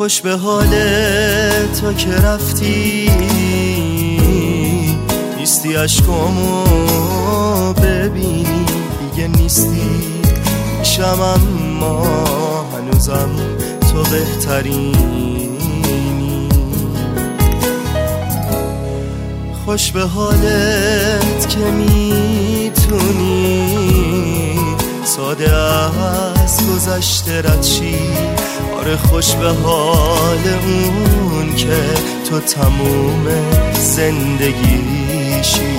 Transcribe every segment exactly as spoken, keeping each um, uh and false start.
خوش به حال تو که رفتی، نیستی عشقامو ببینی، دیگه نیستی پیشم اما هنوزم تو بهترینی. خوش به حالت که میتونی ساده از گذشته رد شی. آره خوش به حال اون که تو تموم زندگیشی.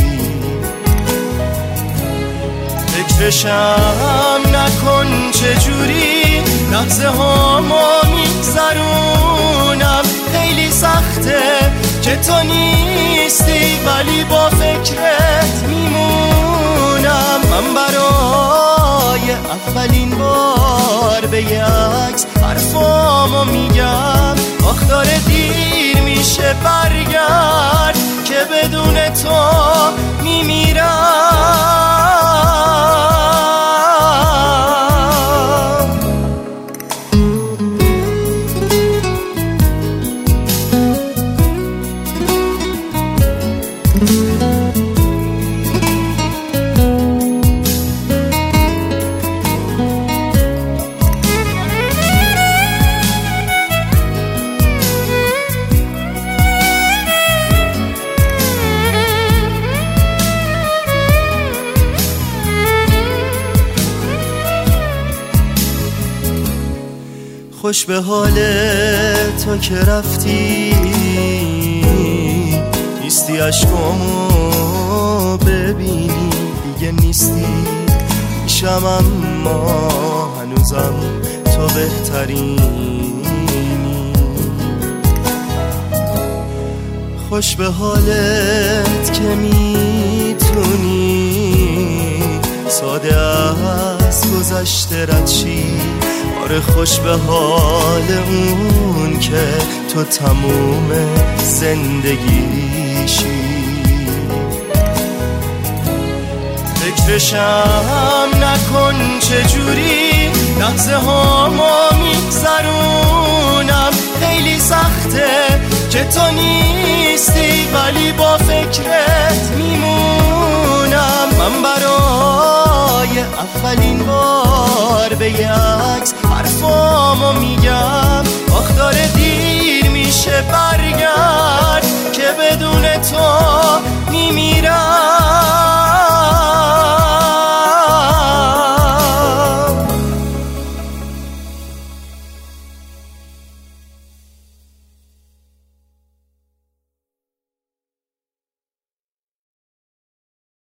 فکرشم نکن چجوری لحظه ها ما میگذرونم. خیلی سخته که تو نیستی ولی با فکرت میمونم. من برای اولین بار به یک عکس حرفامو میگم. آخ داره دیر میشه برگرد که بدون تو میمیرم. خوش به حال تو که رفتی، نیستی عشقامو ببینی، دیگه نیستی پیشم اما هنوزم تو بهترینی. خوش به حالت که میتونی ساده از گذشته رد شی. آره خوش به حال اون که تو تموم زندگیشی. فکرشم نکن چجوری لحظه ها ما میگذرونم. خیلی سخته که تو نیستی ولی با فکرت میمونم. من برای اولین بار به یک عکس حرفامو میگم. آخ داره دیر میشه برگرد که بدون تو